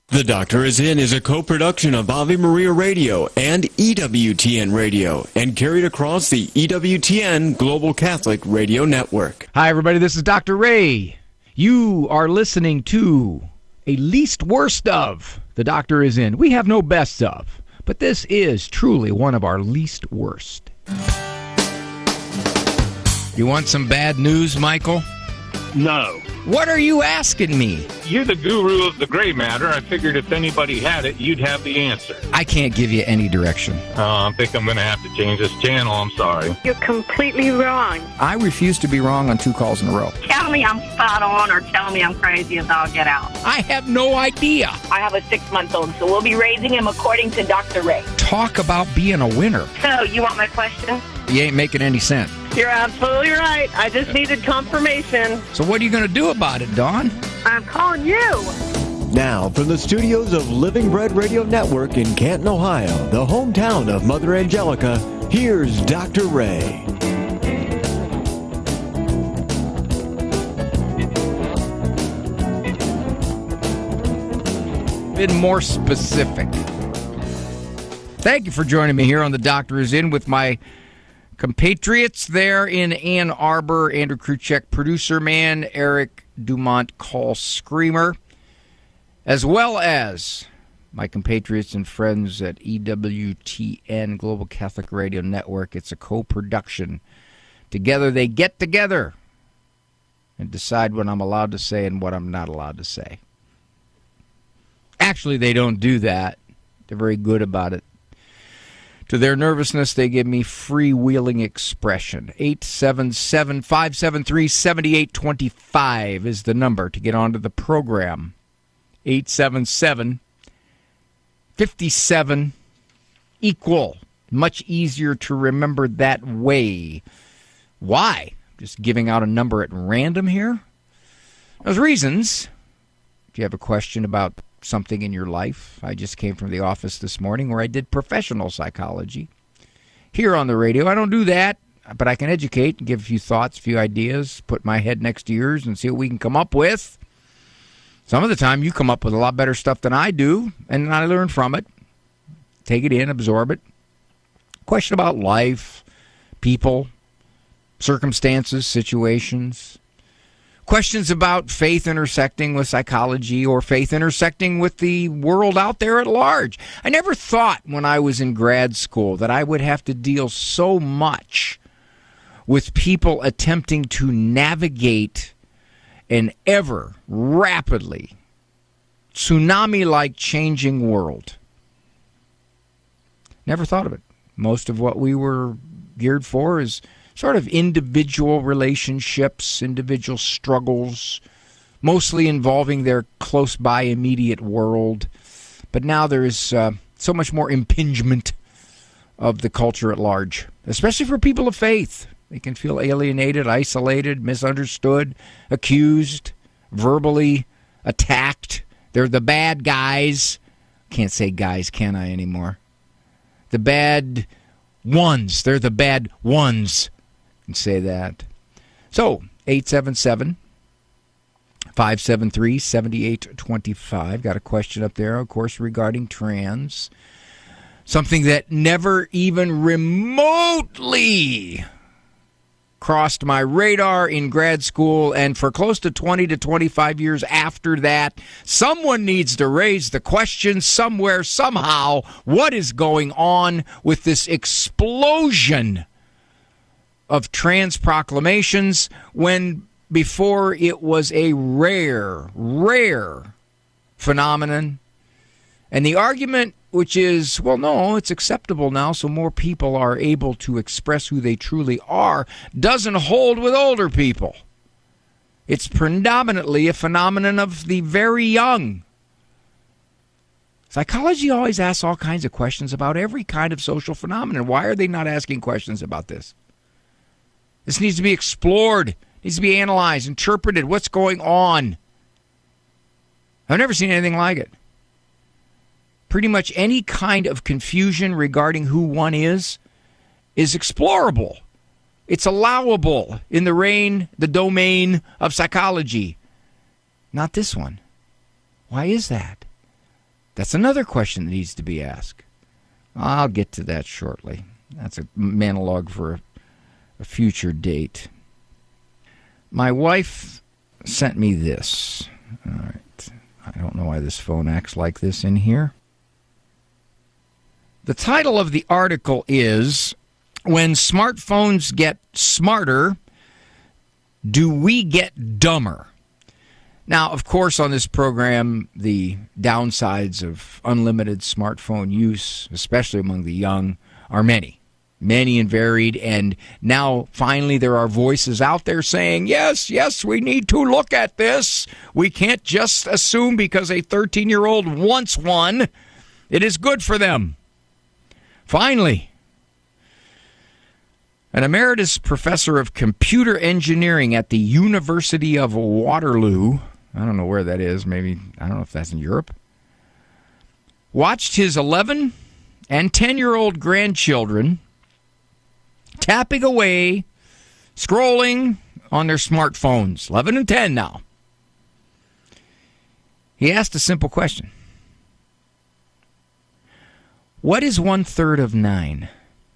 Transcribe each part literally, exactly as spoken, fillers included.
The Doctor Is In is a co-production of Ave Maria Radio and E W T N Radio and carried across the E W T N Global Catholic Radio Network. Hi, everybody. This is Doctor Ray. You are listening to a least worst of The Doctor Is In. We have no best of, but this is truly one of our least worst. You want some bad news, Michael? No. What are you asking me? You're the guru of the gray matter. I figured if anybody had it, you'd have the answer. I can't give you any direction. Oh, I think I'm going to have to change this channel. I'm sorry. You're completely wrong. I refuse to be wrong on two calls in a row. Tell me I'm spot on or tell me I'm crazy as all get out. I have no idea. I have a six-month-old, so we'll be raising him according to Doctor Ray. Talk about being a winner. So, you want my question? You ain't making any sense. You're absolutely right. I just needed confirmation. So what are you going to do about it, Dawn? I'm calling you. Now, from the studios of Living Bread Radio Network in Canton, Ohio, the hometown of Mother Angelica, here's Doctor Ray. Been more specific. Thank you for joining me here on The Doctor Is In with my compatriots there in Ann Arbor, Andrew Kruchek, producer man, Eric Dumont, call screamer, as well as my compatriots and friends at E W T N Global Catholic Radio Network. It's a co-production. Together they get together and decide what I'm allowed to say and what I'm not allowed to say. Actually, they don't do that. They're very good about it. To their nervousness, they give me freewheeling expression. eight seven seven, five seven three, seven eight two five is the number to get onto the program. eight seven seven, five seven, equal. Much easier to remember that way. Why? Just giving out a number at random here? There's reasons. If you have a question about something in your life. I just came from the office this morning where I did professional psychology. Here on the radio, I don't do that, but I can educate and give a few thoughts, a few ideas, put my head next to yours and see what we can come up with. Some of the time you come up with a lot better stuff than I do, and I learn from it. Take it in, absorb it. Question about life, people, circumstances, situations. Questions about faith intersecting with psychology or faith intersecting with the world out there at large. I never thought when I was in grad school that I would have to deal so much with people attempting to navigate an ever rapidly tsunami-like changing world. Never thought of it. Most of what we were geared for is sort of individual relationships, individual struggles, mostly involving their close-by immediate world. But now there is uh, so much more impingement of the culture at large, especially for people of faith. They can feel alienated, isolated, misunderstood, accused, verbally attacked. They're the bad guys. Can't say guys, can I, anymore? The bad ones. They're the bad ones. Say that. So, eight seven seven, five seven three, seven eight two five. Got a question up there, of course, regarding trans. Something that never even remotely crossed my radar in grad school, and for close to twenty to twenty-five years after that, someone needs to raise the question somewhere, somehow, what is going on with this explosion of trans proclamations when before it was a rare, rare phenomenon. And the argument, which is, well, no, it's acceptable now, so more people are able to express who they truly are, doesn't hold with older people. It's predominantly a phenomenon of the very young. Psychology always asks all kinds of questions about every kind of social phenomenon. Why are they not asking questions about this? This needs to be explored, needs to be analyzed, interpreted. What's going on? I've never seen anything like it. Pretty much any kind of confusion regarding who one is is explorable. It's allowable in the reign, the domain of psychology. Not this one. Why is that? That's another question that needs to be asked. I'll get to that shortly. That's a monologue for a, a future date. My wife sent me this. All right. I don't know why this phone acts like this in here. The title of the article is, When Smartphones Get Smarter, Do We Get Dumber? Now, of course, on this program, the downsides of unlimited smartphone use, especially among the young, are many. Many and varied. And now, finally, there are voices out there saying, yes, yes, we need to look at this. We can't just assume because a thirteen-year-old wants one, it is good for them. Finally, an emeritus professor of computer engineering at the University of Waterloo, I don't know where that is, maybe, I don't know if that's in Europe, watched his eleven and ten-year-old grandchildren tapping away, scrolling on their smartphones, eleven and ten now. He asked a simple question. What is one-third of nine?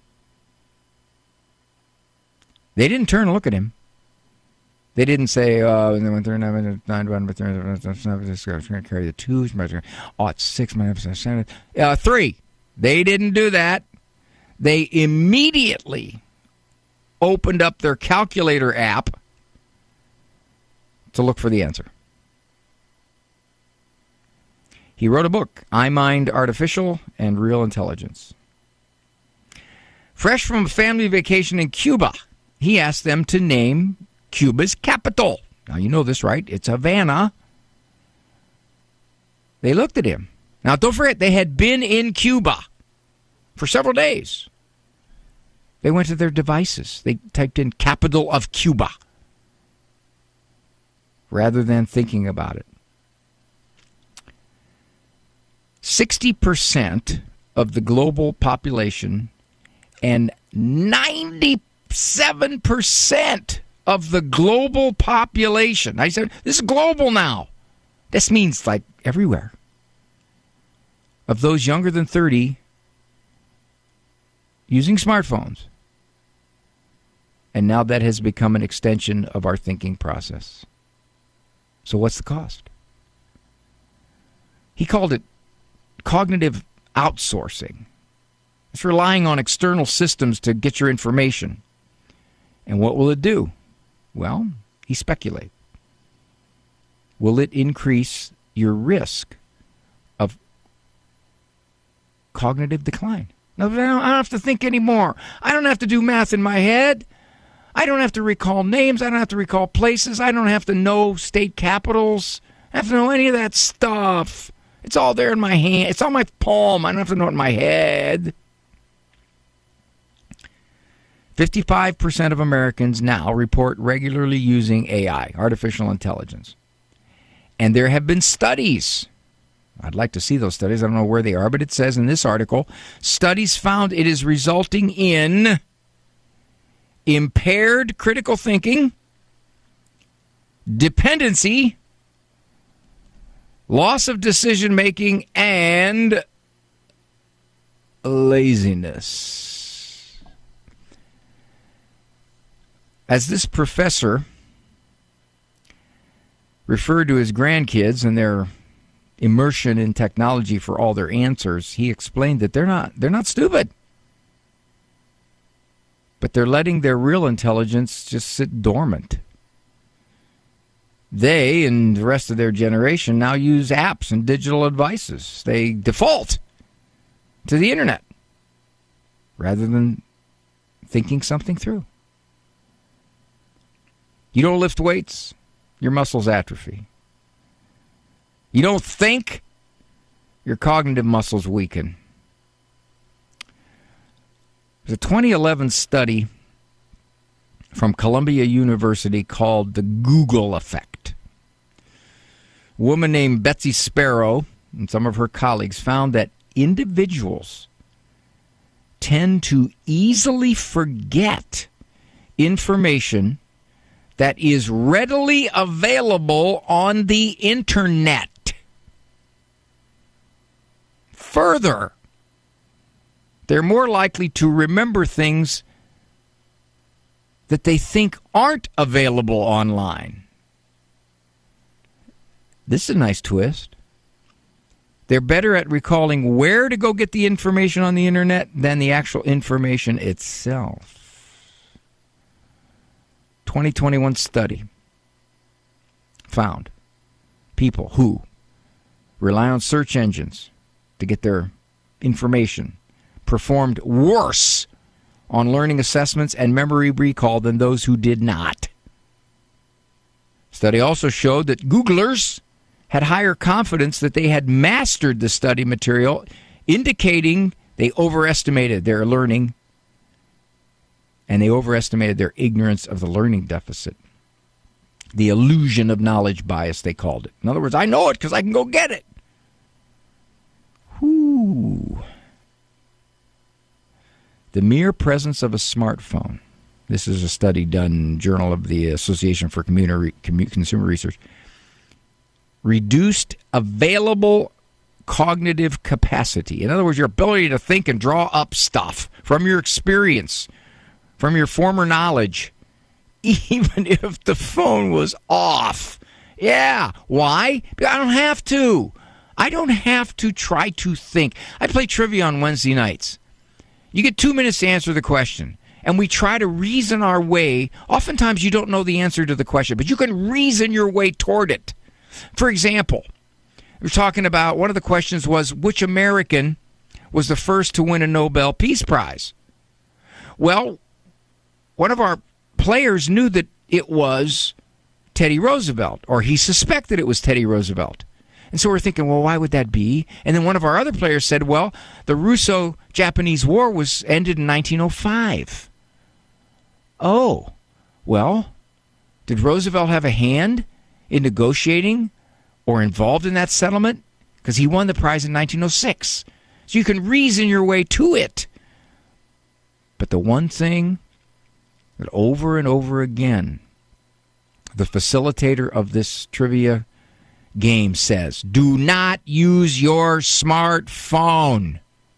They didn't turn and look at him. They didn't say, oh, and then one third, nine, nine, one, nine, carry the twos. Oh, it's six, seven, uh, three. They didn't do that. They immediately opened up their calculator app to look for the answer. He wrote a book, I Mind Artificial and Real Intelligence. Fresh from a family vacation in Cuba, he asked them to name Cuba's capital. Now, you know this, right? It's Havana. They looked at him. Now, don't forget, they had been in Cuba for several days. They went to their devices. They typed in capital of Cuba rather than thinking about it. sixty percent of the global population and ninety-seven percent of the global population. I said, this is global now. This means like everywhere. Of those younger than thirty using smartphones. And now that has become an extension of our thinking process. So what's the cost? He called it cognitive outsourcing. It's relying on external systems to get your information. And what will it do? Well, he speculated. Will it increase your risk of cognitive decline? No, I don't have to think anymore. I don't have to do math in my head. I don't have to recall names. I don't have to recall places. I don't have to know state capitals. I don't have to know any of that stuff. It's all there in my hand. It's on my palm. I don't have to know it in my head. fifty-five percent of Americans now report regularly using A I, artificial intelligence. And there have been studies. I'd like to see those studies. I don't know where they are, but it says in this article, studies found it is resulting in impaired critical thinking, dependency, loss of decision-making, and laziness. As this professor referred to his grandkids and their immersion in technology for all their answers, he explained that they're not they're not stupid. But they're letting their real intelligence just sit dormant. They and the rest of their generation now use apps and digital devices. They default to the internet rather than thinking something through. You don't lift weights, your muscles atrophy. You don't think, your cognitive muscles weaken. There's a twenty eleven study from Columbia University called the Google Effect. A woman named Betsy Sparrow and some of her colleagues found that individuals tend to easily forget information that is readily available on the internet. further. They're more likely to remember things that they think aren't available online. This is a nice twist. They're better at recalling where to go get the information on the internet than the actual information itself. twenty twenty-one study found people who rely on search engines to get their information performed worse on learning assessments and memory recall than those who did not. Study also showed that Googlers had higher confidence that they had mastered the study material, indicating they overestimated their learning and they overestimated their ignorance of the learning deficit. The illusion of knowledge bias, they called it. In other words, I know it because I can go get it. Whoo. The mere presence of a smartphone. This is a study done in Journal of the Association for Community, Consumer Research. Reduced available cognitive capacity. In other words, your ability to think and draw up stuff from your experience, from your former knowledge, even if the phone was off. Yeah. Why? Because I don't have to. I don't have to try to think. I play trivia on Wednesday nights. You get two minutes to answer the question, and we try to reason our way. Oftentimes you don't know the answer to the question, but you can reason your way toward it. For example, we're talking about, one of the questions was, which American was the first to win a Nobel Peace Prize? Well, one of our players knew that it was Teddy Roosevelt, or he suspected it was Teddy Roosevelt. And so we're thinking, well, why would that be? And then one of our other players said, well, the Russo-Japanese War was ended in nineteen oh five. Oh, well, did Roosevelt have a hand in negotiating or involved in that settlement? Because he won the prize in nineteen oh six. So you can reason your way to it. But the one thing that over and over again, the facilitator of this trivia game says, do not use your smartphone.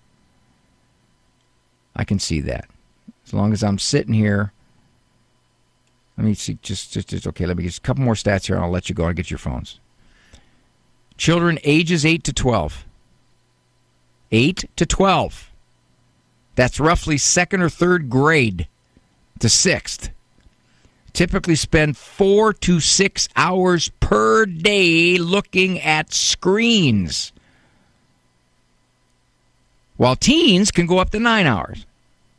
I can see that. As long as I'm sitting here. Let me see, just, just, just okay, let me get a couple more stats here and I'll let you go and get your phones. Children ages eight to twelve. eight to twelve. That's roughly second or third grade to sixth. Typically spend four to six hours per day looking at screens, while teens can go up to nine hours.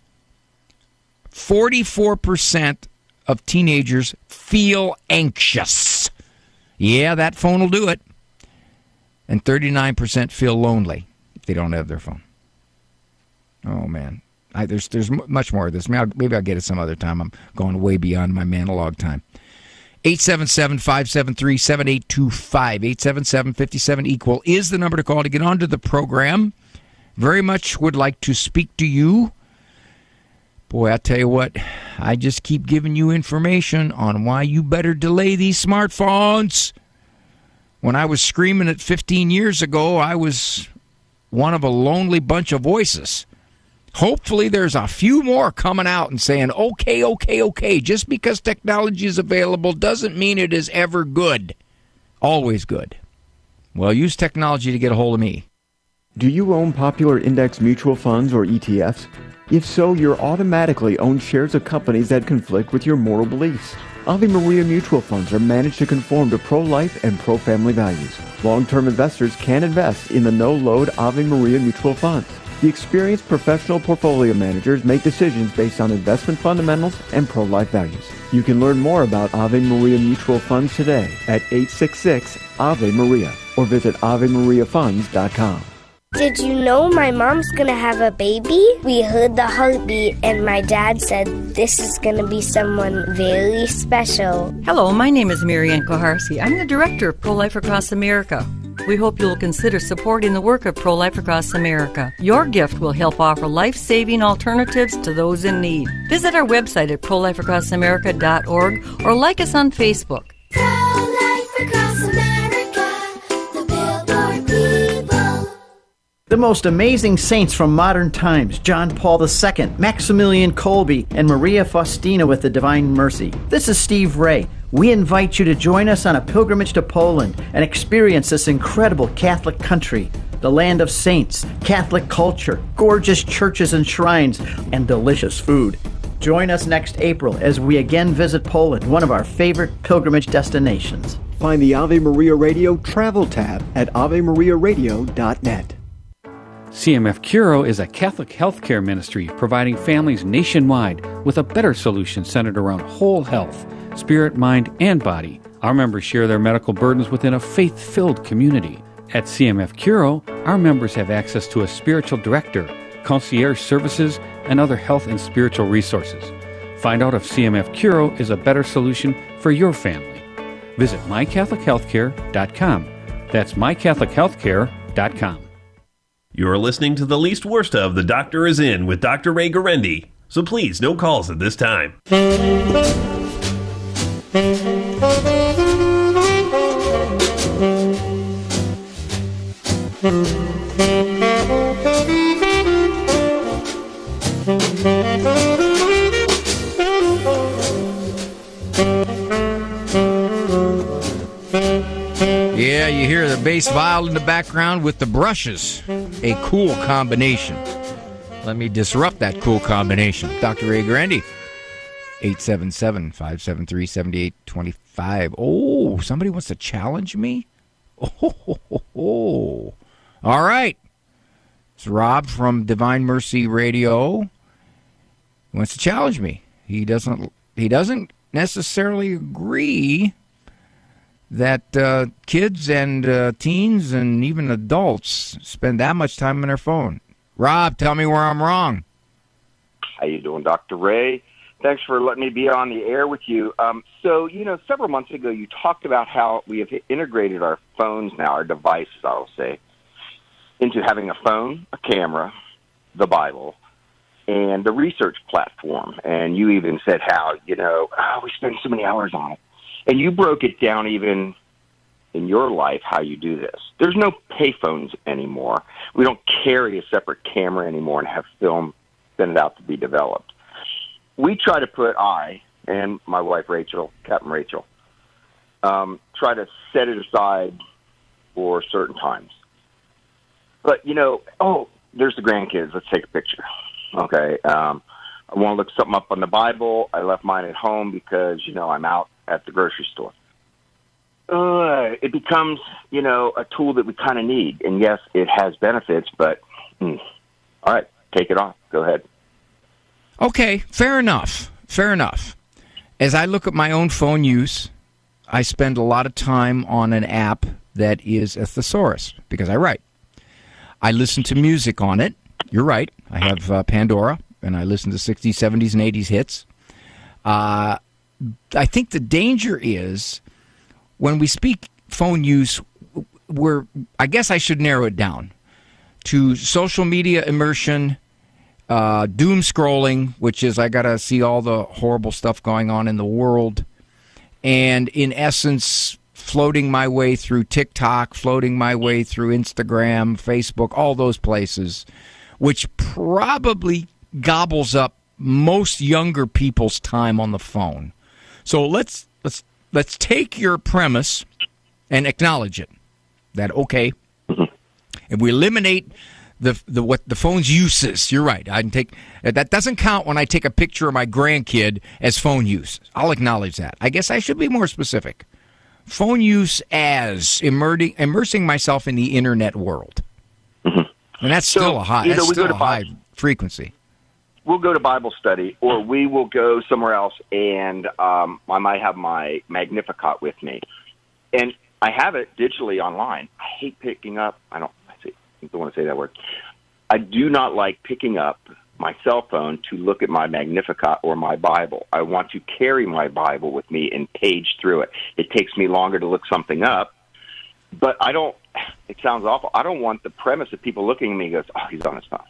forty-four percent of teenagers feel anxious. Yeah, that phone will do it. And thirty-nine percent feel lonely if they don't have their phone. Oh, man. I, there's there's much more of this. Maybe I'll, maybe I'll get it some other time. I'm going way beyond my monologue time. eight seven seven, five seven three, seven eight two five. eight seven seven, five seven, equal is the number to call to get onto the program. Very much would like to speak to you. Boy, I tell you what, I just keep giving you information on why you better delay these smartphones. When I was screaming it fifteen years ago, I was one of a lonely bunch of voices. Hopefully there's a few more coming out and saying, okay, okay, okay, just because technology is available doesn't mean it is ever good. Always good. Well, use technology to get a hold of me. Do you own popular index mutual funds or E T Fs? If so, you're automatically owned shares of companies that conflict with your moral beliefs. Ave Maria mutual funds are managed to conform to pro-life and pro-family values. Long-term investors can invest in the no-load Ave Maria mutual funds. The experienced professional portfolio managers make decisions based on investment fundamentals and pro-life values. You can learn more about Ave Maria mutual funds today at eight six six, A V E Maria or visit ave maria funds dot com. Did you know my mom's gonna have a baby? We heard the heartbeat and my dad said this is gonna be someone very special. Hello, my name is Marianne Koharski. I'm the director of Pro-Life Across America. We hope you'll consider supporting the work of Pro-Life Across America. Your gift will help offer life-saving alternatives to those in need. Visit our website at pro life across america dot org or like us on Facebook. Pro-Life Across America, the Billboard people. The most amazing saints from modern times, John Paul the Second, Maximilian Kolbe, and Maria Faustina with the Divine Mercy. This is Steve Ray. We invite you to join us on a pilgrimage to Poland and experience this incredible Catholic country, the land of saints, Catholic culture, gorgeous churches and shrines, and delicious food. Join us next April as we again visit Poland, one of our favorite pilgrimage destinations. Find the Ave Maria Radio travel tab at ave maria radio dot net. C M F Curo is a Catholic healthcare ministry providing families nationwide with a better solution centered around whole health, spirit, mind, and body. Our members share their medical burdens within a faith-filled community. At C M F Curo, our members have access to a spiritual director, concierge services, and other health and spiritual resources. Find out if C M F Curo is a better solution for your family. Visit my catholic healthcare dot com. That's my catholic healthcare dot com. You're listening to The Least Worst of The Doctor Is In with Doctor Ray Guarendi. So please, no calls at this time. Yeah, you hear the bass viol in the background with the brushes. A cool combination. Let me disrupt that cool combination. Doctor Ray Guarendi, eight seven seven, five seven three, seven eight two five. Oh, somebody wants to challenge me? Oh, ho, ho, ho, ho. All right. It's Rob from Divine Mercy Radio. He wants to challenge me. He doesn't, he doesn't necessarily agree that uh, kids and uh, teens and even adults spend that much time on their phone. Rob, tell me where I'm wrong. How you doing, Doctor Ray? Thanks for letting me be on the air with you. Um, so, you know, several months ago you talked about how we have integrated our phones now, our devices, I'll say, into having a phone, a camera, the Bible, and the research platform. And you even said how, you know, oh, we spend so many hours on it. And you broke it down even in your life how you do this. There's no payphones anymore. We don't carry a separate camera anymore and have film send it out to be developed. We try to put, I and my wife Rachel, Captain Rachel, um, try to set it aside for certain times. But, you know, oh, there's the grandkids. Let's take a picture. Okay. Um, I want to look something up on the Bible. I left mine at home because, you know, I'm out at the grocery store. Uh, it becomes, you know, a tool that we kind of need. And yes, it has benefits, but hmm, all right, take it off. Go ahead. Okay, fair enough. Fair enough. As I look at my own phone use, I spend a lot of time on an app that is a thesaurus because I write. I listen to music on it. You're right. I have uh, Pandora, and I listen to sixties, seventies, and eighties hits. Uh, I think the danger is when we speak phone use, we're, I guess I should narrow it down to social media immersion, uh, doom scrolling, which is I got to see all the horrible stuff going on in the world, and in essence, floating my way through TikTok, floating my way through Instagram, Facebook, all those places, which probably gobbles up most younger people's time on the phone. So let's let's let's take your premise and acknowledge it. That okay, if we eliminate the the what the phone's uses, you're right. I can take that doesn't count when I take a picture of my grandkid as phone use. I'll acknowledge that. I guess I should be more specific. Phone use as immersing immersing myself in the internet world, mm-hmm. and that's so, still a high. That's still a high frequency. We'll go to Bible study, or we will go somewhere else, and um, I might have my Magnificat with me. And I have it digitally online. I hate picking up, I don't, I don't want to say that word. I do not like picking up my cell phone to look at my Magnificat or my Bible. I want to carry my Bible with me and page through it. It takes me longer to look something up, but I don't, it sounds awful. I don't want the premise of people looking at me and goes, oh, he's on his phone.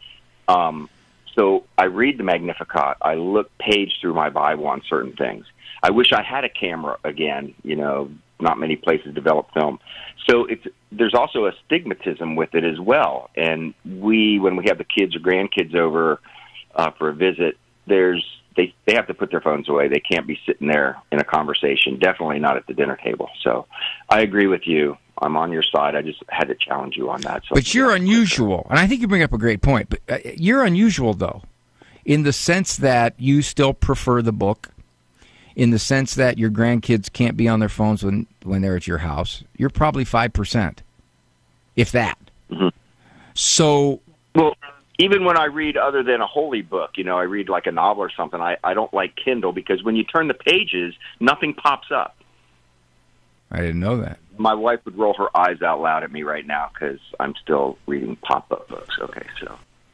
Um, So I read the Magnificat. I look page through my Bible on certain things. I wish I had a camera again. You know, not many places develop film. So it's, there's also a stigmatism with it as well. And we, when we have the kids or grandkids over uh, for a visit, there's they they have to put their phones away. They can't be sitting there in a conversation. Definitely not at the dinner table. So I agree with you. I'm on your side. I just had to challenge you on that. So but you're unusual, and I think you bring up a great point. But uh, you're unusual, though, in the sense that you still prefer the book, in the sense that your grandkids can't be on their phones when, when they're at your house. You're probably five percent, if that. Mm-hmm. So, well, even when I read other than a holy book, you know, I read like a novel or something, I, I don't like Kindle because when you turn the pages, nothing pops up. I didn't know that. My wife would roll her eyes out loud at me right now because I'm still reading pop-up books. Okay, so.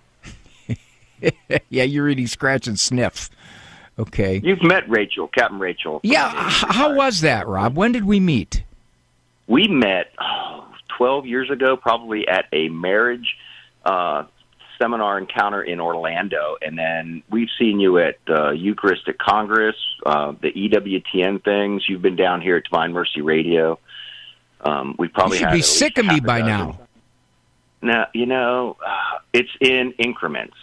Yeah, you're reading Scratch and Sniff. Okay. You've met Rachel, Captain Rachel. Yeah, how was that, Rob? When did we meet? We met oh, twelve years ago, probably at a marriage uh, seminar encounter in Orlando, and then we've seen you at uh, Eucharistic Congress, uh, the E W T N things. You've been down here at Divine Mercy Radio. Um, we probably you should had be sick of me by now. Now, you know, uh, it's in increments.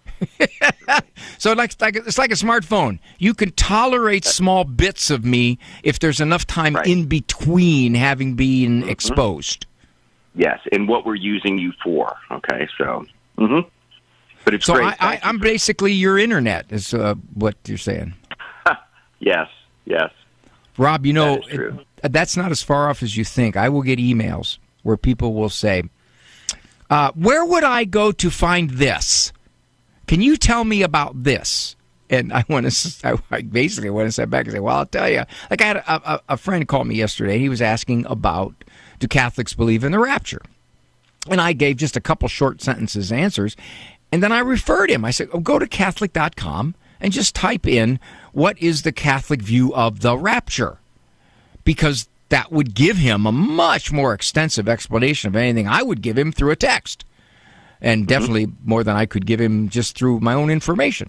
So like, like it's like a smartphone. You can tolerate small bits of me if there's enough time right. in between having been mm-hmm. exposed. Yes, and what we're using you for. Okay, so, mm-hmm. but it's so great. I, I, I'm basically your internet, is uh, what you're saying. Yes, yes. Rob, you know, that is it, that's not as far off as you think. I will get emails where people will say, uh, where would I go to find this? Can you tell me about this? And I want to, I basically want to sit back and say, well, I'll tell you. Like I had a, a, a friend call me yesterday. He was asking about, do Catholics believe in the rapture? And I gave just a couple short sentences answers. And then I referred him. I said, oh, go to Catholic dot com and just type in, what is the Catholic view of the rapture? Because that would give him a much more extensive explanation of anything I would give him through a text. And definitely more than I could give him just through my own information.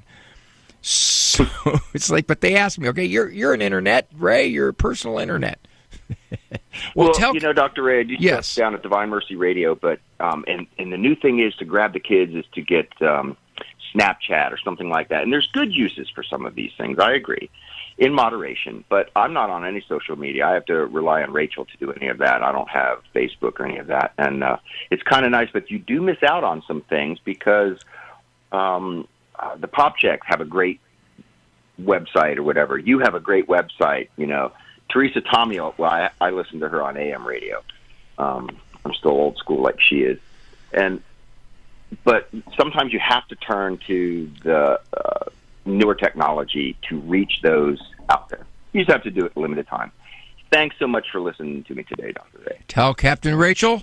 So it's like, but they asked me, okay, you're you're an internet, Ray, you're a personal internet. well, well tell, you know, Doctor Ray, I do yes. stuff down at Divine Mercy Radio, but um, and and the new thing is to grab the kids is to get um, Snapchat or something like that. And there's good uses for some of these things. I agree. In moderation, but I'm not on any social media. I have to rely on Rachel to do any of that. I don't have Facebook or any of that. And uh, it's kind of nice, but you do miss out on some things because um, uh, the Pop Checks have a great website or whatever. You have a great website. You know, Teresa Tomeo, well, I, I listen to her on A M radio. Um, I'm still old school like she is. And but sometimes you have to turn to the uh, newer technology to reach those out there. You just have to do it in limited time. Thanks so much for listening to me today, Doctor Ray. Tell Captain Rachel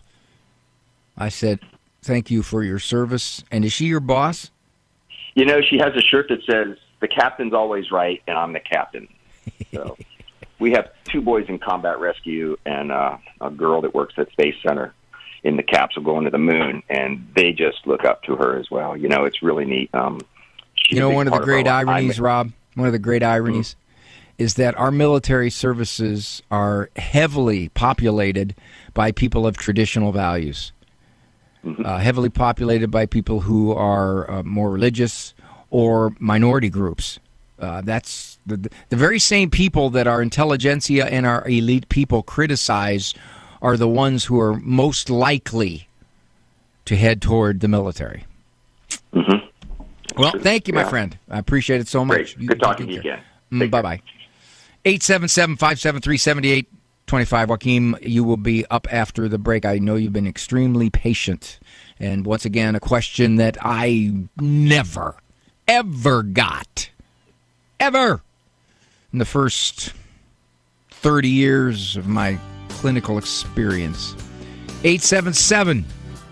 I said thank you for your service. And is she your boss? You know, she has a shirt that says, the captain's always right, and I'm the captain. So we have two boys in combat rescue and uh, a girl that works at Space Center in the capsule going to the moon, and they just look up to her as well. You know, it's really neat. Um, You know, one of the great ironies, Rob, one of the great ironies mm-hmm. is that our military services are heavily populated by people of traditional values, mm-hmm. uh, heavily populated by people who are uh, more religious or minority groups. Uh, that's the, the very same people that our intelligentsia and our elite people criticize are the ones who are most likely to head toward the military. Mm-hmm. Well, thank you, my yeah. friend. I appreciate it so much. Great. Good talking to you again. Mm, bye-bye. eight seven seven, five seven three, seven eight two five. Joaquin, you will be up after the break. I know you've been extremely patient. And once again, a question that I never, ever got. Ever. In the first thirty years of my clinical experience. eight seven seven,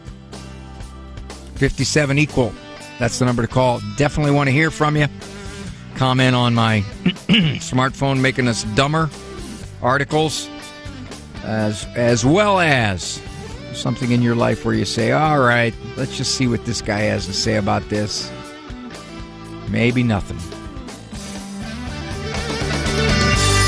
five seven equal. That's the number to call. Definitely want to hear from you. Comment on my smartphone making us dumber articles, as as well as something in your life where you say, all right, let's just see what this guy has to say about this. Maybe nothing.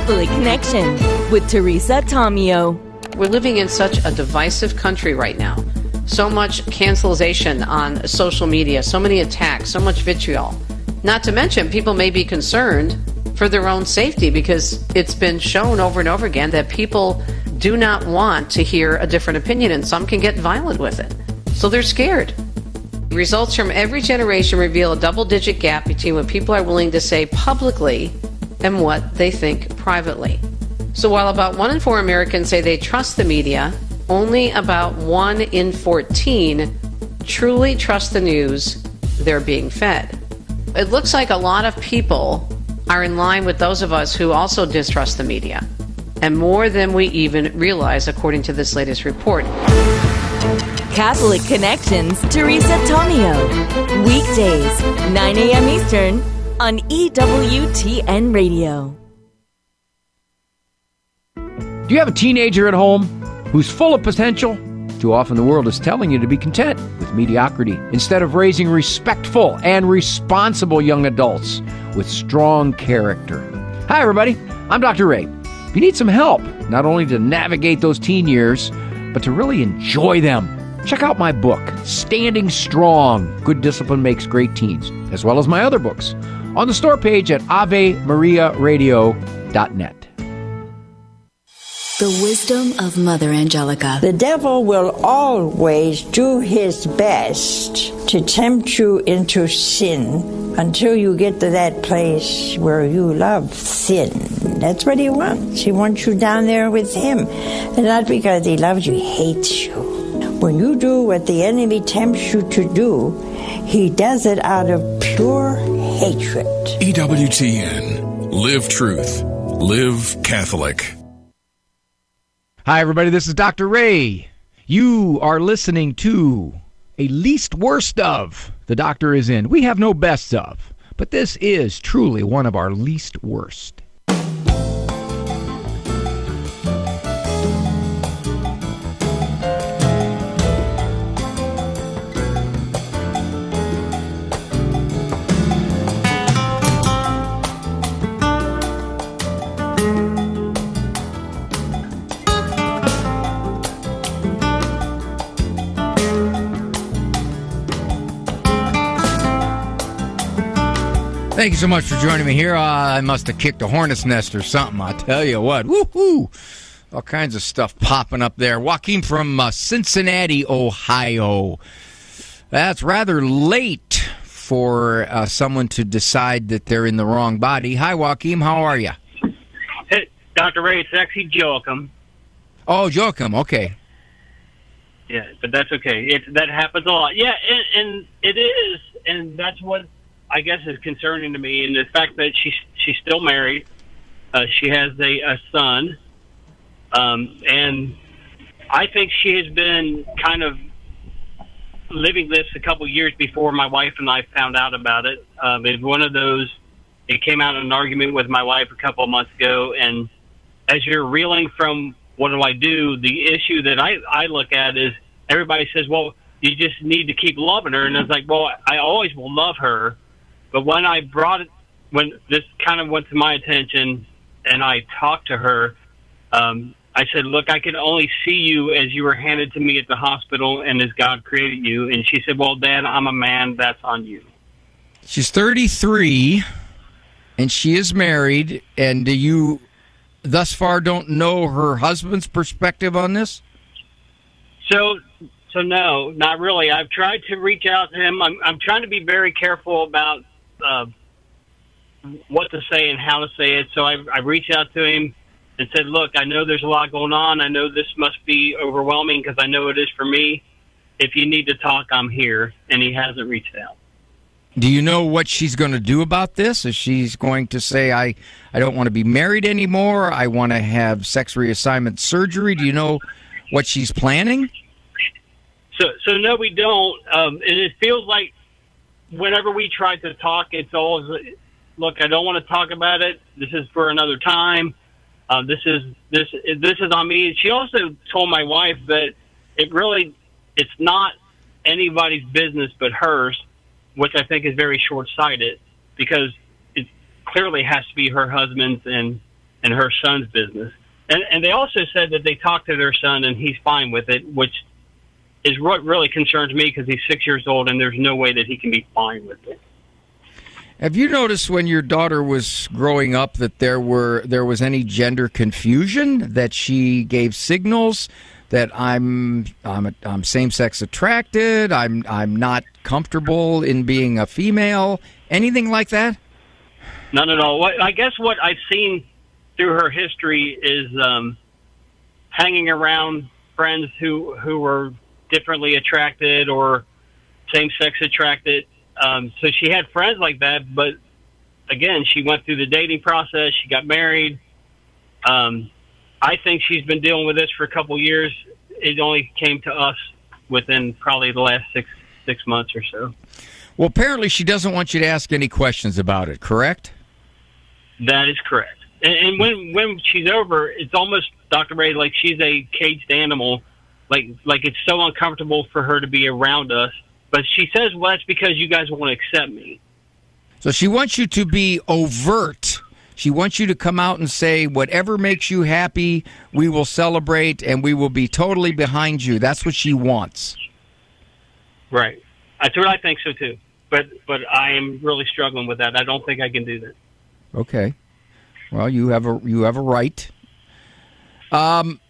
Catholic Connection with Teresa Tomeo. We're living in such a divisive country right now. So much cancelization on social media, so many attacks, so much vitriol. Not to mention, people may be concerned for their own safety because it's been shown over and over again that people do not want to hear a different opinion, and some can get violent with it. So they're scared. Results from every generation reveal a double-digit gap between what people are willing to say publicly and what they think privately. So while about one in four Americans say they trust the media, only about one in fourteen truly trust the news they're being fed. It looks like a lot of people are in line with those of us who also distrust the media, and more than we even realize, according to this latest report. Catholic Connections, Teresa Tomeo. Weekdays, nine a.m. Eastern on E W T N Radio. Do you have a teenager at home who's full of potential? Too often the world is telling you to be content with mediocrity instead of raising respectful and responsible young adults with strong character. Hi, everybody. I'm Doctor Ray. If you need some help, not only to navigate those teen years, but to really enjoy them, check out my book, Standing Strong, Good Discipline Makes Great Teens, as well as my other books on the store page at ave maria radio dot net. The wisdom of Mother Angelica. The devil will always do his best to tempt you into sin until you get to that place where you love sin. That's what he wants. He wants you down there with him. And not because he loves you, he hates you. When you do what the enemy tempts you to do, he does it out of pure hatred. E W T N. Live truth. Live Catholic. Hi, everybody. This is Doctor Ray. You are listening to a least worst of. The Doctor is in. We have no best of, but this is truly one of our least worst. Thank you so much for joining me here. Uh, I must have kicked a hornet's nest or something. I tell you what. Woo-hoo! All kinds of stuff popping up there. Joaquin from uh, Cincinnati, Ohio. That's rather late for uh, someone to decide that they're in the wrong body. Hi, Joaquin. How are you? Hey, Doctor Ray, it's actually Joachim. Oh, Joachim. Okay. Yeah, but that's okay. It, that happens a lot. Yeah, and, and it is, and that's what I guess is concerning to me, and the fact that she's she's still married. Uh, she has a, a son, um, and I think she has been kind of living this a couple years before my wife and I found out about it. Um, it's one of those. It came out in an argument with my wife a couple of months ago, and as you're reeling from what do I do, the issue that I I look at is everybody says, well, you just need to keep loving her, and it's like, well, I always will love her. But when I brought it, when this kind of went to my attention and I talked to her, um, I said, look, I can only see you as you were handed to me at the hospital and as God created you. And she said, well, Dad, I'm a man. That's on you. She's thirty-three, and she is married. And do you thus far don't know her husband's perspective on this? So... So no, not really. I've tried to reach out to him. I'm, I'm trying to be very careful about uh, what to say and how to say it. So I, I reached out to him and said, look, I know there's a lot going on. I know this must be overwhelming because I know it is for me. If you need to talk, I'm here. And he hasn't reached out. Do you know what she's going to do about this? Is she's going to say, I, I don't want to be married anymore. I want to have sex reassignment surgery. Do you know what she's planning? So, so no, we don't. Um, and it feels like whenever we try to talk, it's always, look, I don't want to talk about it. This is for another time. Uh, this is this this is on me. She also told my wife that it really it's not anybody's business but hers, which I think is very short-sighted because it clearly has to be her husband's, and and her son's business. And, and they also said that they talked to their son and he's fine with it, which is what really concerns me because he's six years old and there's no way that he can be fine with it. Have you noticed when your daughter was growing up that there were there was any gender confusion, that she gave signals that I'm I'm I'm same-sex attracted, I'm I'm not comfortable in being a female, anything like that? None at all. What I guess what I've seen through her history is um, hanging around friends who who were differently attracted or same-sex attracted. Um, so she had friends like that, but again, she went through the dating process. She got married. Um, I think she's been dealing with this for a couple years. It only came to us within probably the last six six months or so. Well, apparently she doesn't want you to ask any questions about it, correct? That is correct. And, and when when she's over, it's almost, Doctor Ray, like she's a caged animal. Like like it's so uncomfortable for her to be around us. But she says, well, that's because you guys won't accept me. So she wants you to be overt. She wants you to come out and say, whatever makes you happy, we will celebrate and we will be totally behind you. That's what she wants. Right. That's what I think so, too. But but I am really struggling with that. I don't think I can do that. Okay. Well, you have a you have a right. Um,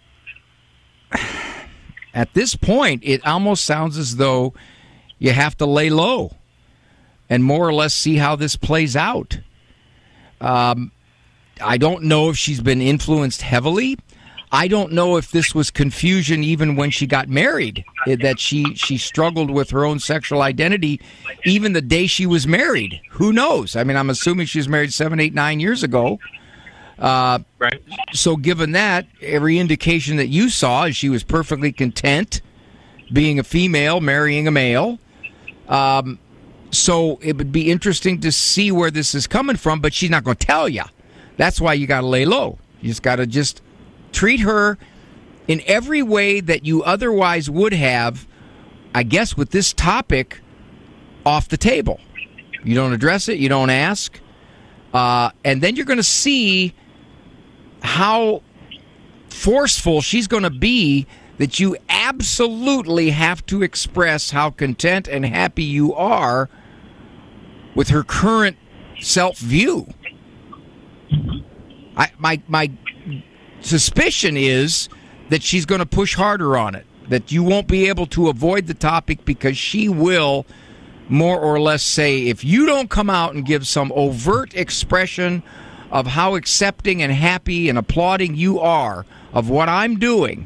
at this point, it almost sounds as though you have to lay low and more or less see how this plays out. Um, I don't know if she's been influenced heavily. I don't know if this was confusion even when she got married, that she, she struggled with her own sexual identity even the day she was married. Who knows? I mean, I'm assuming she was married seven, eight, nine years ago. Uh, right. So given that, every indication that you saw is she was perfectly content being a female, marrying a male. Um, so it would be interesting to see where this is coming from, but she's not going to tell you. That's why you got to lay low. You just got to just treat her in every way that you otherwise would have, I guess, with this topic off the table. You don't address it, you don't ask, uh, and then you're going to see how forceful she's going to be, that you absolutely have to express how content and happy you are with her current self-view. I, my my suspicion is that she's going to push harder on it, that you won't be able to avoid the topic because she will more or less say, if you don't come out and give some overt expression of how accepting and happy and applauding you are of what I'm doing,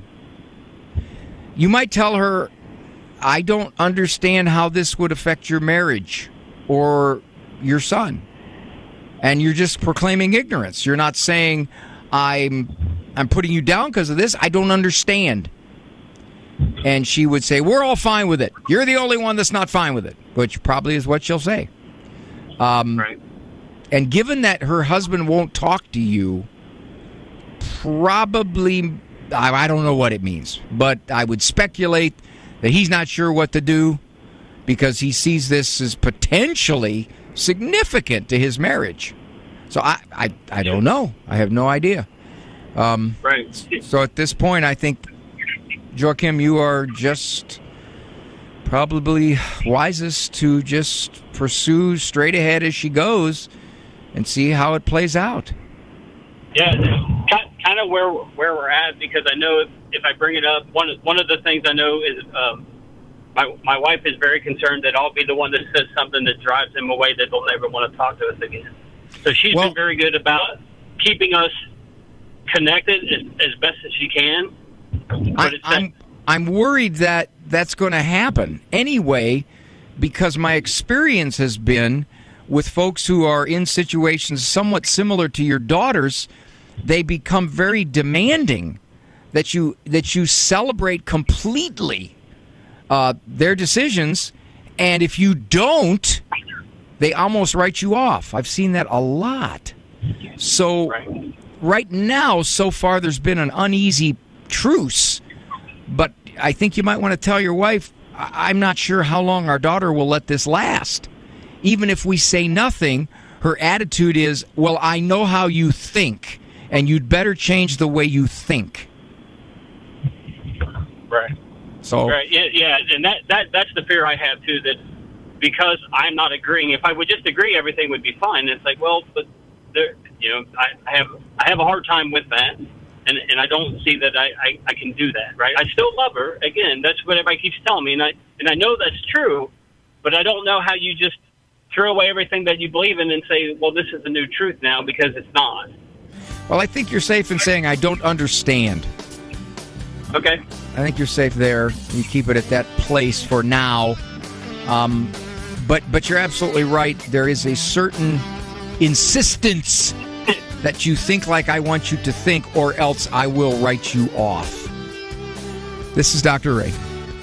you might tell her, I don't understand how this would affect your marriage or your son. And you're just proclaiming ignorance. You're not saying, I'm I'm putting you down because of this. I don't understand. And she would say, we're all fine with it. You're the only one that's not fine with it, which probably is what she'll say. Um, right. And given that her husband won't talk to you, probably, I, I don't know what it means, but I would speculate that he's not sure what to do because he sees this as potentially significant to his marriage. So I, I, I don't know. I have no idea. Um, right. So at this point, I think, Joachim, you are just probably wisest to just pursue straight ahead as she goes and see how it plays out. Yeah, kind of where where we're at, because I know if, if I bring it up, one of, one of the things I know is um, my my wife is very concerned that I'll be the one that says something that drives them away, that they'll never want to talk to us again. So she's well, been very good about keeping us connected as, as best as she can. I, I'm I'm worried that that's going to happen anyway, because my experience has been with folks who are in situations somewhat similar to your daughter's, they become very demanding that you that you celebrate completely uh, their decisions, and if you don't, they almost write you off. I've seen that a lot. So right, right now, so far, there's been an uneasy truce, but I think you might want to tell your wife, I'm not sure how long our daughter will let this last. Even if we say nothing, her attitude is, well, I know how you think, and you'd better change the way you think. Right. So right, yeah, yeah, and that, that that's the fear I have too. That because I'm not agreeing, if I would just agree, everything would be fine. It's like, well, but there, you know, I, I have I have a hard time with that, and and I don't see that I, I, I can do that. Right? I still love her. Again, that's what everybody keeps telling me, and I and I know that's true, but I don't know how you just throw away everything that you believe in and say, well, this is the new truth now, because it's not. Well, I think you're safe in saying I don't understand. Okay. I think you're safe there. You keep it at that place for now. Um, but but you're absolutely right. There is a certain insistence that you think like I want you to think, or else I will write you off. This is Doctor Ray.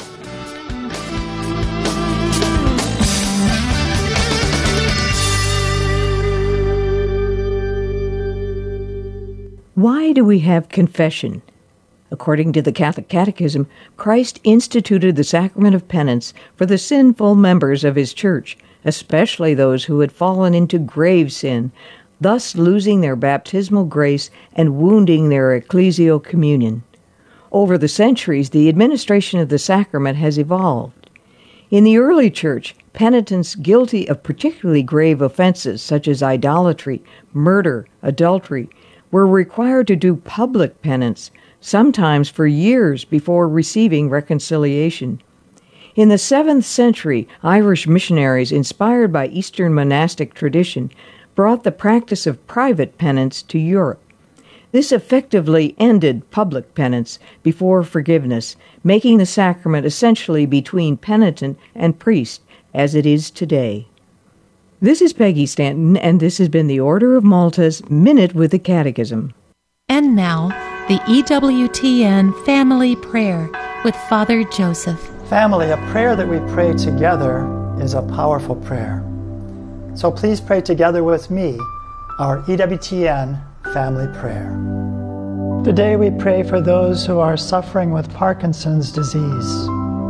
Why do we have confession? According to the Catholic Catechism, Christ instituted the sacrament of penance for the sinful members of his church, especially those who had fallen into grave sin, thus losing their baptismal grace and wounding their ecclesial communion. Over the centuries, the administration of the sacrament has evolved. In the early church, penitents guilty of particularly grave offenses such as idolatry, murder, adultery, were required to do public penance, sometimes for years before receiving reconciliation. In the seventh century, Irish missionaries, inspired by Eastern monastic tradition, brought the practice of private penance to Europe. This effectively ended public penance before forgiveness, making the sacrament essentially between penitent and priest, as it is today. This is Peggy Stanton, and this has been the Order of Malta's Minute with the Catechism. And now, the E W T N Family Prayer with Father Joseph. Family, a prayer that we pray together is a powerful prayer. So please pray together with me our E W T N Family Prayer. Today we pray for those who are suffering with Parkinson's disease.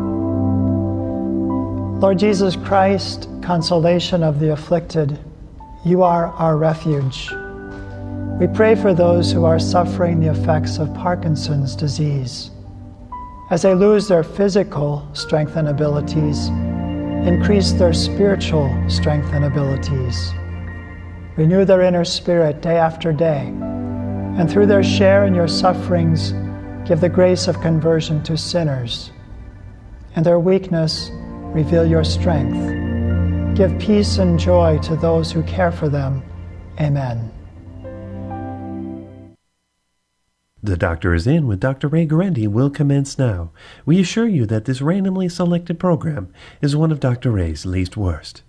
Lord Jesus Christ, consolation of the afflicted, you are our refuge. We pray for those who are suffering the effects of Parkinson's disease. As they lose their physical strength and abilities, increase their spiritual strength and abilities. Renew their inner spirit day after day, and through their share in your sufferings, give the grace of conversion to sinners. In their weakness, reveal your strength. Give peace and joy to those who care for them. Amen. The Doctor is In with Doctor Ray Guarendi will commence now. We assure you that this randomly selected program is one of Doctor Ray's least worst.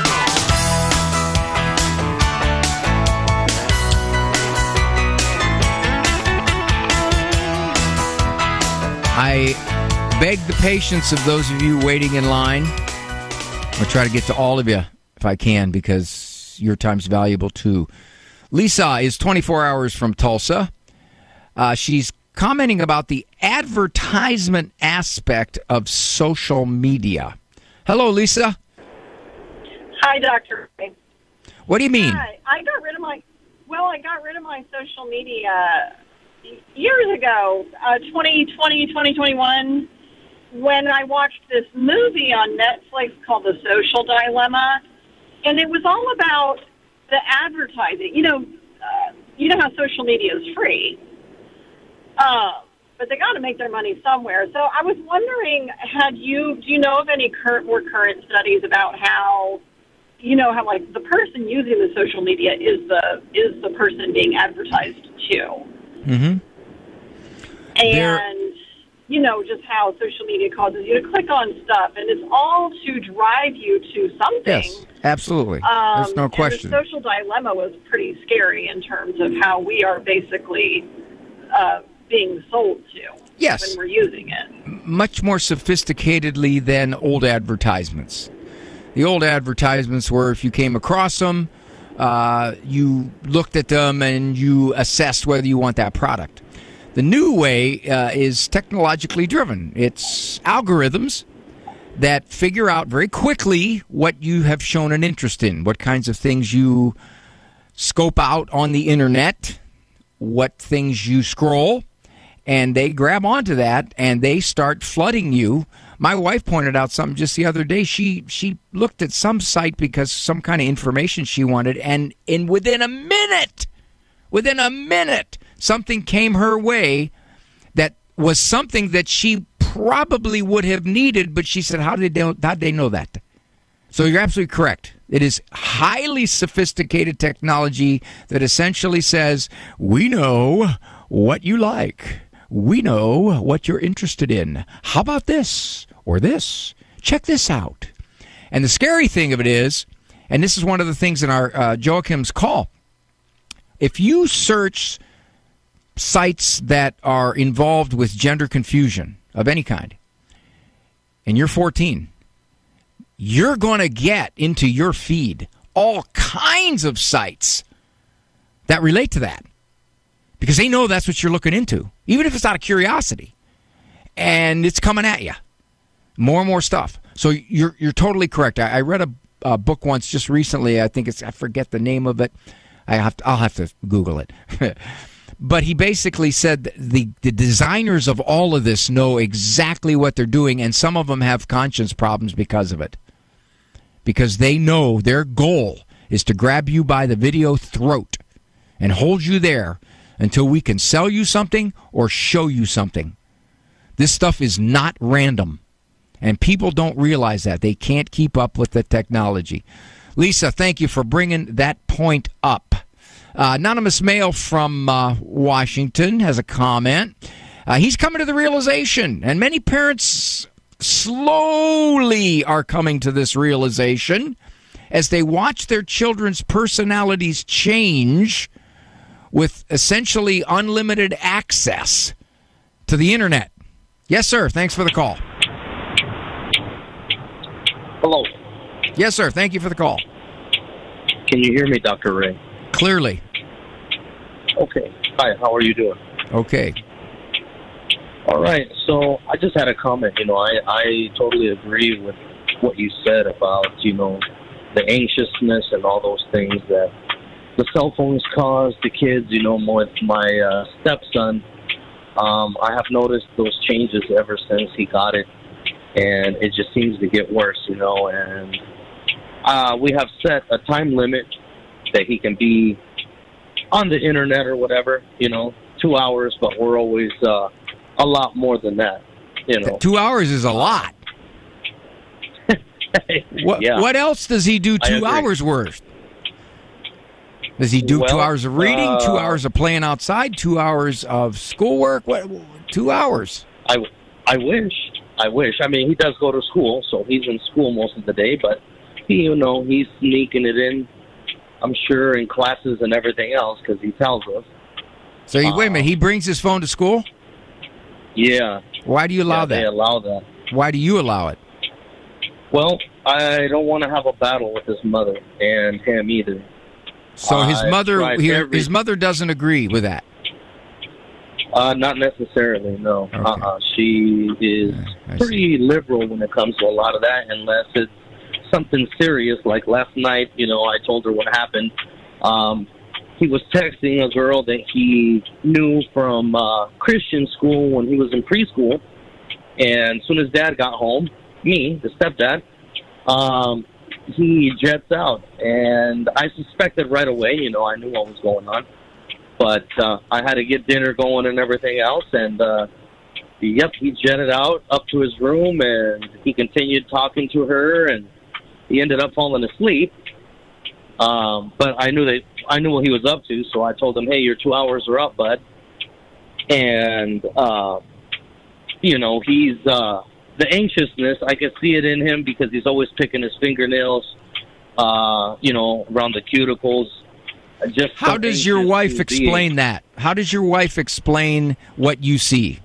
I beg the patience of those of you waiting in line. I'll try to get to all of you if I can, because your time's valuable too. Lisa is twenty-four hours from Tulsa. Uh, she's commenting about the advertisement aspect of social media. Hello, Lisa. Hi, Doctor Ray. What do you mean? Hi. I got rid of my, well, I got rid of my social media years ago, uh, twenty twenty, twenty twenty-one, when I watched this movie on Netflix called The Social Dilemma, and it was all about the advertising. You know, uh, you know how social media is free. Uh, but they got to make their money somewhere. So I was wondering, had you, do you know of any current, more current studies about how, you know, how like the person using the social media is the is the person being advertised to, mm-hmm. and there... you know, just how social media causes you to click on stuff, and it's all to drive you to something. Yes, absolutely. Um, There's no question. And the social dilemma was pretty scary in terms of how we are basically Uh, being sold to yes. when we're using it. Much more sophisticatedly than old advertisements. The old advertisements were, if you came across them, uh, you looked at them and you assessed whether you want that product. The new way uh, is technologically driven. It's algorithms that figure out very quickly what you have shown an interest in, what kinds of things you scope out on the internet, what things you scroll, and they grab onto that, and they start flooding you. My wife pointed out something just the other day. She she looked at some site because some kind of information she wanted, and in within a minute, within a minute, something came her way that was something that she probably would have needed, but she said, how did they, how did they know that? So you're absolutely correct. It is highly sophisticated technology that essentially says, we know what you like. We know what you're interested in. How about this or this? Check this out. And the scary thing of it is, and this is one of the things in our uh, Joachim's call, if you search sites that are involved with gender confusion of any kind, and you're fourteen, you're going to get into your feed all kinds of sites that relate to that, because they know that's what you're looking into, even if it's out of curiosity, and it's coming at you. More and more stuff. So you're you're totally correct. I, I read a, a book once just recently. I think it's I forget the name of it. I have to, I'll have to Google it. But he basically said the the designers of all of this know exactly what they're doing, and some of them have conscience problems because of it. Because they know their goal is to grab you by the video throat and hold you there until we can sell you something or show you something. This stuff is not random, and people don't realize that. They can't keep up with the technology. Lisa, thank you for bringing that point up. Uh, anonymous male from uh, Washington has a comment. Uh, he's coming to the realization, and many parents slowly are coming to this realization as they watch their children's personalities change with essentially unlimited access to the internet. Yes, sir. Thanks for the call. Hello. Yes, sir. Thank you for the call. Can you hear me, Doctor Ray? Clearly. Okay. Hi, how are you doing? Okay. All right. So I just had a comment. You know, I, I totally agree with what you said about, you know, the anxiousness and all those things that the cell phones cause the kids. You know, with my uh, stepson, um, I have noticed those changes ever since he got it, and it just seems to get worse, you know, and uh, we have set a time limit that he can be on the internet or whatever, you know, two hours, but we're always uh, a lot more than that, you know. Two hours is a lot. what, yeah. what else does he do two hours worth? Does he do well, two hours of reading, uh, two hours of playing outside, two hours of schoolwork? What? Two hours? I, I wish. I wish. I mean, he does go to school, so he's in school most of the day, but, he, you know, he's sneaking it in, I'm sure, in classes and everything else, because he tells us. So, he, wait a minute, he brings his phone to school? Yeah. Why do you allow yeah, that? they allow that. Why do you allow it? Well, I don't want to have a battle with his mother and him either. So his I've mother, tried he, every- his mother doesn't agree with that. Uh, not necessarily, no. Okay. Uh-uh. She is pretty liberal when it comes to a lot of that, unless it's something serious. Like last night, you know, I told her what happened. Um, he was texting a girl that he knew from uh, Christian school when he was in preschool, and as soon as Dad got home, me, the stepdad, um, he jets out, and I suspected right away. You know, I knew what was going on. But uh, I had to get dinner going and everything else, and uh, yep, he jetted out up to his room, and he continued talking to her, and he ended up falling asleep. Um, but I knew that I knew what he was up to, so I told him, "Hey, your two hours are up, bud." And uh, you know, he's uh, the anxiousness. I can see it in him because he's always picking his fingernails, uh, you know, around the cuticles. Just How does your wife explain that? How does your wife explain what you see?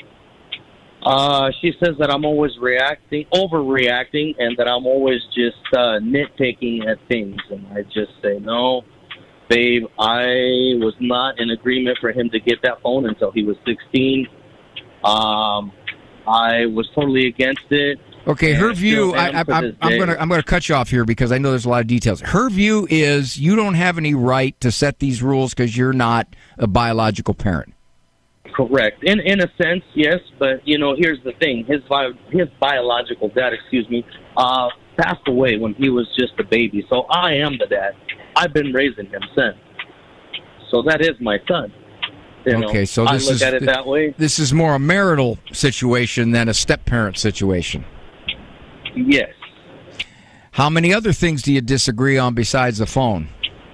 Uh, she says that I'm always reacting, overreacting, and that I'm always just uh, nitpicking at things. And I just say, no, babe, I was not in agreement for him to get that phone until he was sixteen. Um, I was totally against it. Okay, her And view. still am I, I, to I'm, this I'm day. going to I'm going to cut you off here because I know there's a lot of details. Her view is you don't have any right to set these rules because you're not a biological parent. Correct. In in a sense, yes. But you know, here's the thing: his bi- his biological dad, excuse me, uh, passed away when he was just a baby. So I am the dad. I've been raising him since. So that is my son. You know, Okay, so this I look is at it that way. This is more a marital situation than a step-parent situation. Yes. How many other things do you disagree on besides the phone?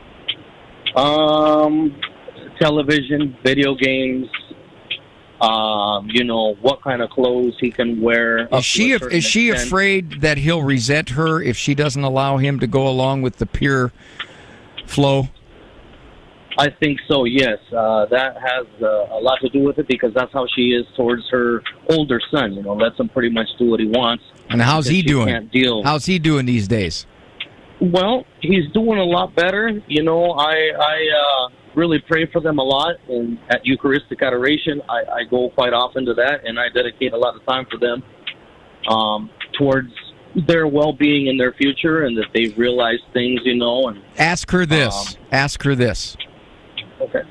Um, television, video games. Um, you know, what kind of clothes he can wear. up Is she to a af- certain is she extent. afraid that he'll resent her if she doesn't allow him to go along with the peer flow? I think so, yes. Uh, that has uh, a lot to do with it because that's how she is towards her older son. You know, lets him pretty much do what he wants. And how's because he she doing? Can't deal. How's he doing these days? Well, he's doing a lot better. You know, I I uh, really pray for them a lot, and at Eucharistic Adoration, I, I go quite often to that, and I dedicate a lot of time for them um, towards their well-being in their future, and that they realize things, you know. And Ask her this. Um, Ask her this. Okay.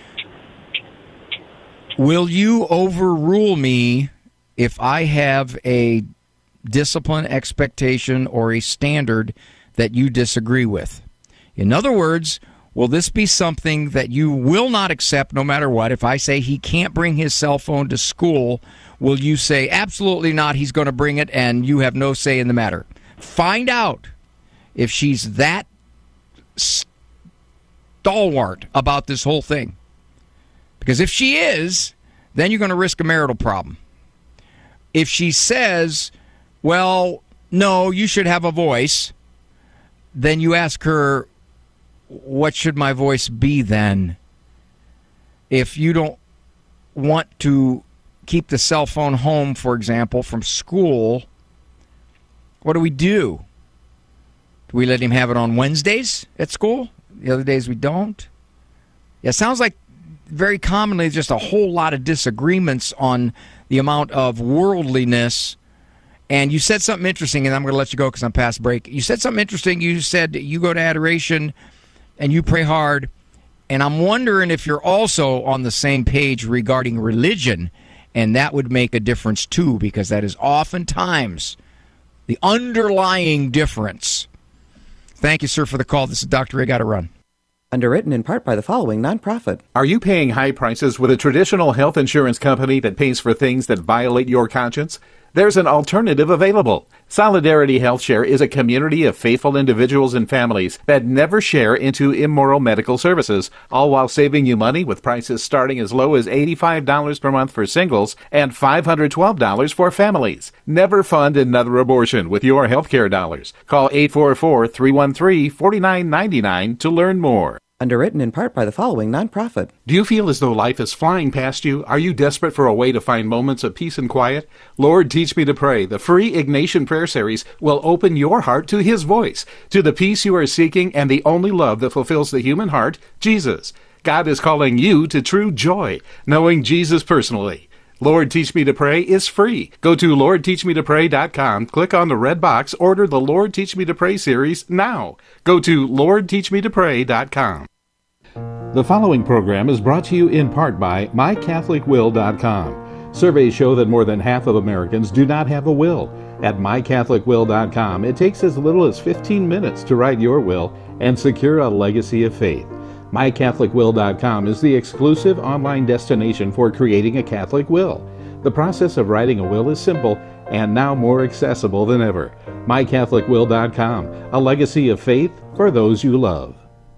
Will you overrule me if I have a discipline expectation or a standard that you disagree with? In other words, will this be something that you will not accept no matter what? If I say he can't bring his cell phone to school, will you say absolutely not, he's going to bring it and you have no say in the matter? Find out if she's that stalwart about this whole thing. Because if she is, then you're going to risk a marital problem. If she says, well, no, you should have a voice, then you ask her, what should my voice be then? If you don't want to keep the cell phone home, for example, from school, what do we do? Do we let him have it on Wednesdays at school? The other days we don't? Yeah, it sounds like very commonly just a whole lot of disagreements on the amount of worldliness. And you said something interesting, and I'm going to let you go because I'm past break. You said something interesting. You said you go to adoration and you pray hard. And I'm wondering if you're also on the same page regarding religion, and that would make a difference too, because that is oftentimes the underlying difference. Thank you, sir, for the call. This is Doctor Ray. Got to run. Underwritten in part by the following nonprofit. Are you paying high prices with a traditional health insurance company that pays for things that violate your conscience? There's an alternative available. Solidarity HealthShare is a community of faithful individuals and families that never share into immoral medical services, all while saving you money with prices starting as low as eighty-five dollars per month for singles and five hundred twelve dollars for families. Never fund another abortion with your healthcare dollars. Call eight four four, three one three, four nine nine nine to learn more. Underwritten in part by the following nonprofit. Do you feel as though life is flying past you? Are you desperate for a way to find moments of peace and quiet? Lord, Teach Me to Pray, the free Ignatian Prayer Series, will open your heart to His voice, to the peace you are seeking and the only love that fulfills the human heart, Jesus. God is calling you to true joy, knowing Jesus personally. Lord, Teach Me to Pray is free. Go to lord teach me to pray dot com, click on the red box, order the Lord Teach Me to Pray series now. Go to lord teach me to pray dot com. The following program is brought to you in part by my catholic will dot com. Surveys show that more than half of Americans do not have a will. At my catholic will dot com, it takes as little as fifteen minutes to write your will and secure a legacy of faith. my catholic will dot com is the exclusive online destination for creating a Catholic will. The process of writing a will is simple and now more accessible than ever. my catholic will dot com, a legacy of faith for those you love.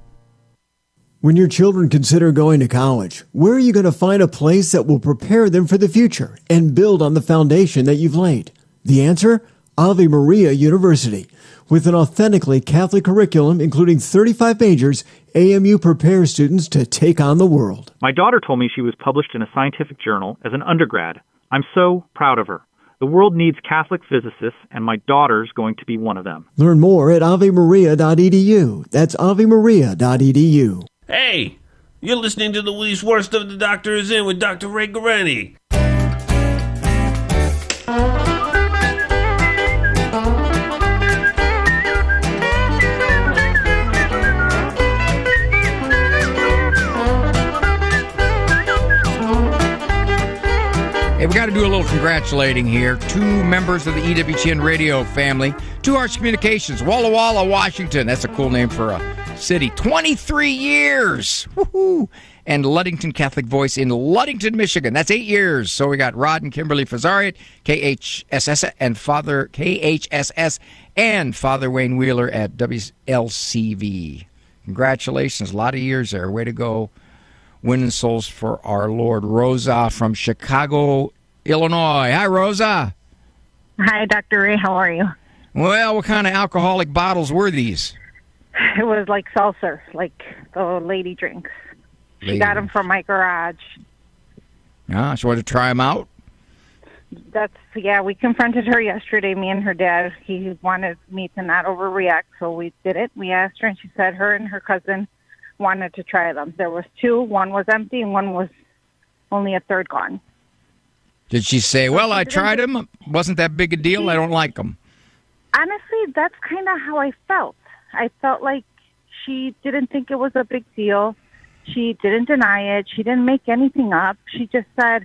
When your children consider going to college, where are you going to find a place that will prepare them for the future and build on the foundation that you've laid? The answer? Ave Maria University. With an authentically Catholic curriculum, including thirty-five majors, A M U prepares students to take on the world. My daughter told me she was published in a scientific journal as an undergrad. I'm so proud of her. The world needs Catholic physicists, and my daughter's going to be one of them. Learn more at ave maria dot e d u. That's ave maria dot e d u. Hey, you're listening to the Week's Worst of the Doctor Is In with Doctor Ray Guarendi. Hey, we got to do a little congratulating here. Two members of the E W T N radio family, Two Hearts Communications, Walla Walla, Washington. That's a cool name for a city. twenty-three years. Woohoo! And Ludington Catholic Voice in Ludington, Michigan. That's eight years. So we got Rod and Kimberly Fazariot, K H S S and Father K H S S and Father Wayne Wheeler at W L C V. Congratulations. A lot of years there. Way to go. Winning souls for our Lord. Rosa from Chicago, Illinois. Hi, Rosa. Hi, Doctor Ray. How are you? Well, what kind of alcoholic bottles were these? It was like seltzer, like the lady drinks. She got them from my garage. Ah, she wanted to try them out? That's, yeah, we confronted her yesterday, me and her dad. He wanted me to not overreact, so we did it. We asked her, and she said her and her cousin wanted to try them. There was two. One was empty, and one was only a third gone. Did she say, well, I tried them. Wasn't that big a deal? I don't like them. Honestly, that's kind of how I felt. I felt like she didn't think it was a big deal. She didn't deny it. She didn't make anything up. She just said,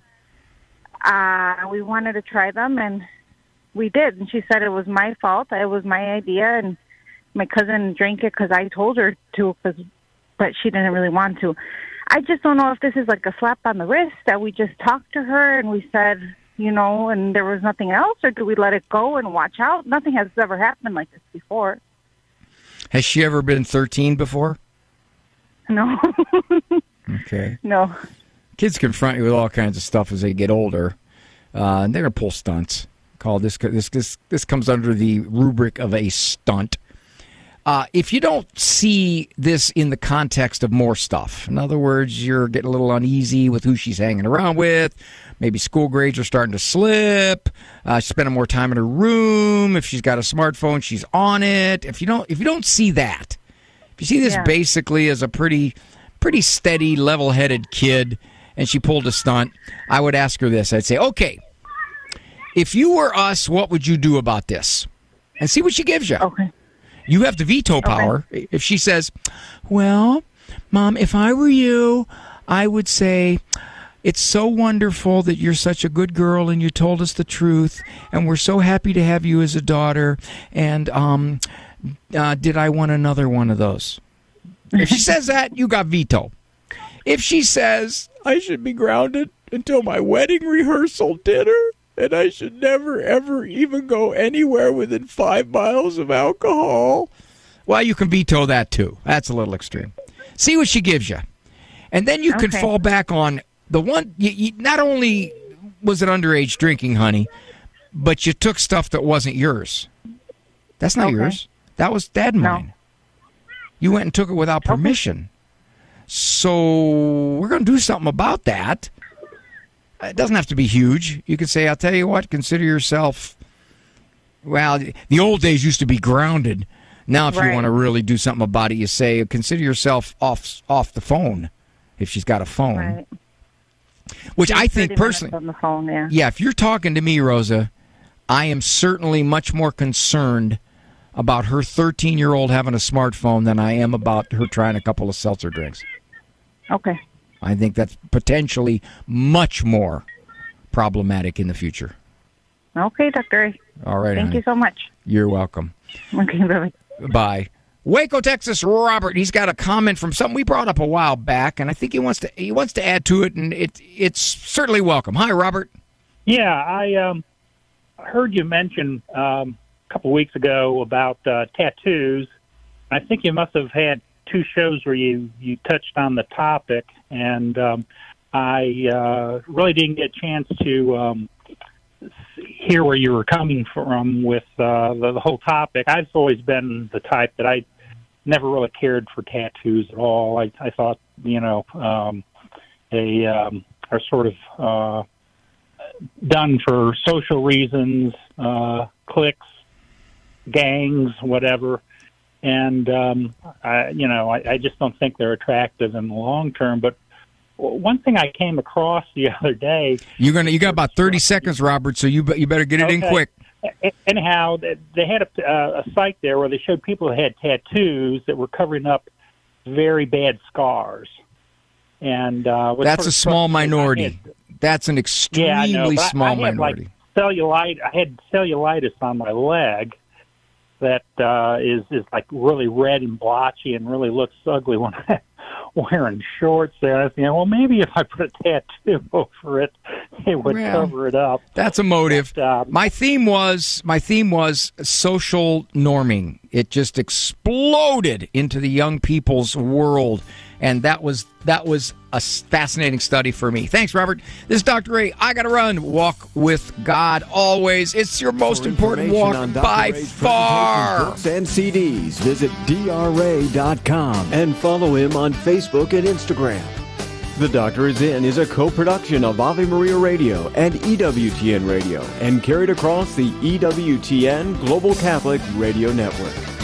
uh, we wanted to try them, and we did. And she said it was my fault. It was my idea, and my cousin drank it because I told her to, cause, but she didn't really want to. I just don't know if this is like a slap on the wrist that we just talked to her and we said, you know, and there was nothing else, or do we let it go and watch out? Nothing has ever happened like this before. Has she ever been thirteen before? No. Okay. No. Kids confront you with all kinds of stuff as they get older. Uh, and they're going to pull stunts. Call this, this, this, this comes under the rubric of a stunt. Uh, if you don't see this in the context of more stuff, in other words, you're getting a little uneasy with who she's hanging around with, maybe school grades are starting to slip, uh, she's spending more time in her room, if she's got a smartphone, she's on it. If you don't, if you don't see that, if you see this Yeah. basically as a pretty, pretty steady, level-headed kid, and she pulled a stunt, I would ask her this. I'd say, okay, if you were us, what would you do about this? And see what she gives you. Okay. You have the veto power. Okay. If she says, well, Mom, if I were you, I would say, it's so wonderful that you're such a good girl and you told us the truth, and we're so happy to have you as a daughter, and um, uh, did I want another one of those? If she says that, you got veto. If she says, I should be grounded until my wedding rehearsal dinner, and I should never, ever even go anywhere within five miles of alcohol, well, you can veto that, too. That's a little extreme. See what she gives you. And then you can Okay. fall back on the one, you, you, not only was it underage drinking, honey, but you took stuff that wasn't yours. That's not Okay. yours. That was Dad and No. mine. You went and took it without permission. So we're going to do something about that. It doesn't have to be huge. You could say, I'll tell you what, consider yourself, well, the old days used to be grounded. Now, if Right. you want to really do something about it, you say, consider yourself off off the phone, if she's got a phone. Right. Which I thirty think minutes personally, on the phone, yeah. yeah, if you're talking to me, Rosa, I am certainly much more concerned about her thirteen-year-old having a smartphone than I am about her trying a couple of seltzer drinks. Okay. I think that's potentially much more problematic in the future. Okay, Doctor Ray. All right, Thank honey. you so much. You're welcome. Okay, bye-bye. Bye. Waco, Texas, Robert. He's got a comment from something we brought up a while back, and I think he wants to he wants to add to it, and it it's certainly welcome. Hi, Robert. Yeah, I um, heard you mention um, a couple weeks ago about uh, tattoos. I think you must have had two shows where you, you touched on the topic, and um, I uh, really didn't get a chance to um, hear where you were coming from with uh, the, the whole topic. I've always been the type that I never really cared for tattoos at all. I, I thought, you know, um, they um, are sort of uh, done for social reasons, uh, cliques, gangs, whatever. And, um, I, you know, I, I just don't think they're attractive in the long term. But one thing I came across the other day. You're gonna you got about thirty seconds, Robert. So you be, you better get it in Okay. quick. Anyhow, they had a, uh, a site there where they showed people that had tattoos that were covering up very bad scars. And uh, what That's sort a of small struck me in my minority. head- That's an extremely yeah, I know, but small I, I had, minority. Like, cellulite. I had cellulitis on my leg that uh, is is like really red and blotchy and really looks ugly when I'm wearing shorts there. I think, well, maybe if I put a tattoo over it, it would Well, cover it up. That's a motive. But, uh, my theme was my theme was social norming. It just exploded into the young people's world, and that was that was a fascinating study for me. Thanks, Robert. This is Doctor Ray. I gotta run. Walk with God always. It's your most For important information walk on Doctor by Ray's far. Books and C Ds. Visit D R ray dot com and follow him on Facebook and Instagram. The Doctor Is In is a co-production of Ave Maria Radio and E W T N Radio and carried across the E W T N Global Catholic Radio Network.